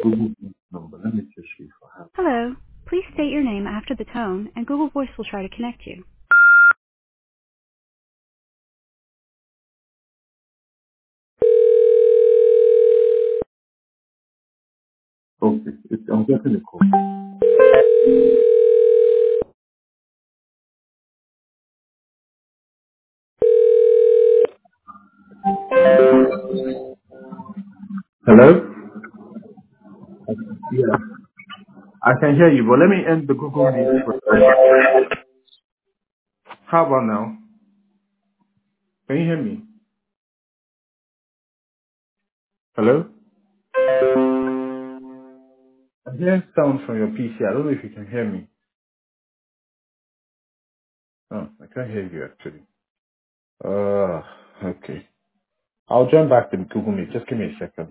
Google Meet number. Let me just see if I have. Hello. Please state your name after the tone, and Google Voice will try to connect you. Okay, I'm getting a call. Hello? Yeah, I can hear you, but let me end the Google Meet first. How about now? Can you hear me? Hello? I'm hearing sound from your PC. I don't know if you can hear me. Oh, I can't hear you actually. Okay. I'll join back in Google Meet. Just give me a second.